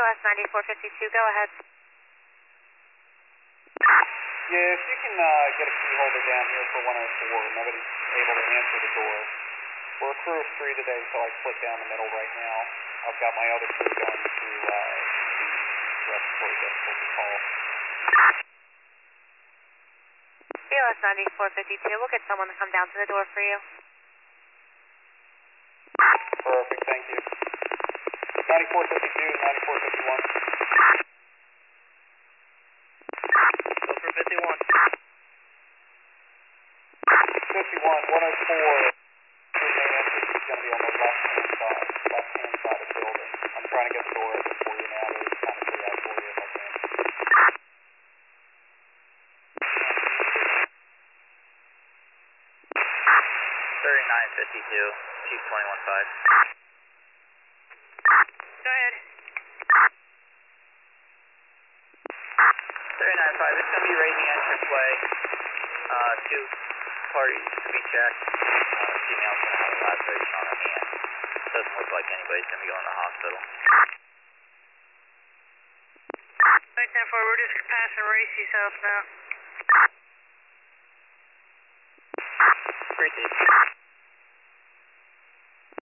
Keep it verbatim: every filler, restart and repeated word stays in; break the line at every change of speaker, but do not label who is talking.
S ninety-four fifty-two, go ahead.
Yeah, if you can uh, get a key holder down here for one oh four, nobody's able to answer the door. We're a crew of three today, so I split down the middle right now. I've got my other crew going to uh, the respiratory difficulty call.
B L S ninety-four fifty-two, we'll get someone to come down to the door for you.
Perfect, thank you. ninety-four fifty-two, ninety-four fifty-one.
Go for fifty-one.
fifty-one, one oh four. Three main entrance is going to be on the left-hand side, left-hand side of the building. I'm trying to get the door open for you now, but it's kind of free out for you if I can.
thirty-nine fifty-two, Chief twenty-one five.
Go ahead.
thirty-nine five, it's going to be raising entranceway. Uh, two parties to be checked. Uh, female's going to have a laceration on her hand. Doesn't look like anybody's going to be going to the hospital.
Right ten four, we're just passing Racy's house now.
Appreciate it.